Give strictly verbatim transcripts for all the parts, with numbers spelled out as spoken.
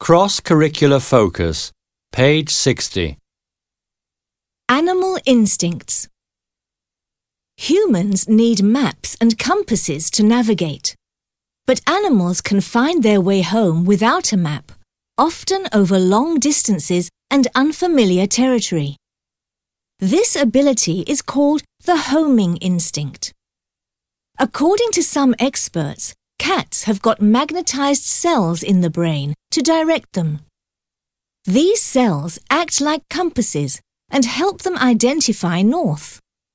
Cross-curricular focus, page sixty. Animal instincts. Humans need maps and compasses to navigate, but animals can find their way home without a map, often over long distances and unfamiliar territory. This ability is called the homing instinct. According to some experts, cats have got magnetized cells in the brain to direct them. These cells act like compasses and help them identify north.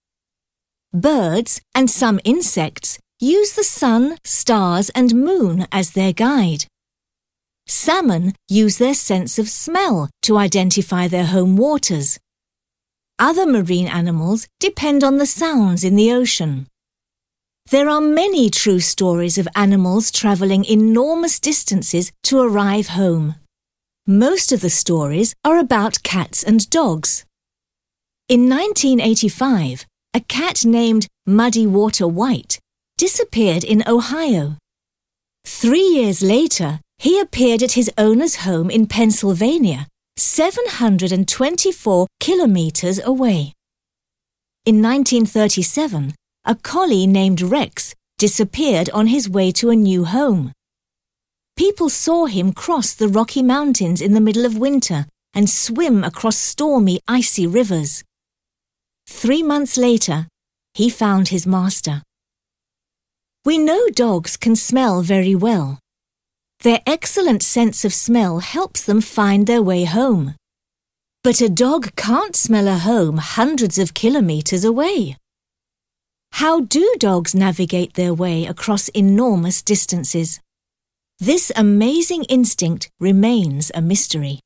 Birds and some insects use the sun, stars and moon as their guide. Salmon use their sense of smell to identify their home waters. Other marine animals depend on the sounds in the ocean. There are many true stories of animals travelling enormous distances to arrive home. Most of the stories are about cats and dogs. In nineteen eighty-five, a cat named Muddy Water White disappeared in Ohio. Three years later, he appeared at his owner's home in Pennsylvania, seven hundred twenty-four kilometres away. In nineteen thirty-seven, a collie named Rex disappeared on his way to a new home. People saw him cross the Rocky Mountains in the middle of winter and swim across stormy, icy rivers. Three months later, he found his master. We know dogs can smell very well. Their excellent sense of smell helps them find their way home. But a dog can't smell a home hundreds of kilometres away. How do dogs navigate their way across enormous distances? This amazing instinct remains a mystery.